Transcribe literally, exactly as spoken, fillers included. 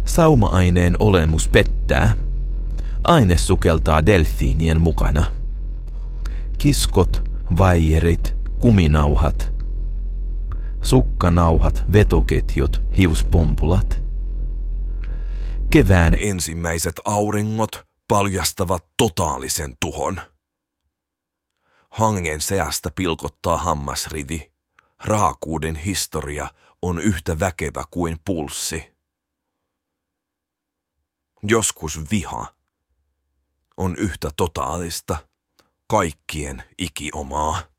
Sauma-aineen olemus pettää. Aine sukeltaa delfiinien mukana. Kiskot, vaijerit, kuminauhat. Sukkanauhat, vetoketjut, hiuspompulat. Kevään ensimmäiset auringot paljastavat totaalisen tuhon. Hangen seasta pilkottaa hammasrivi. Raakuuden historia on yhtä väkevä kuin pulssi. Joskus viha on yhtä totaalista, kaikkien ikiomaa.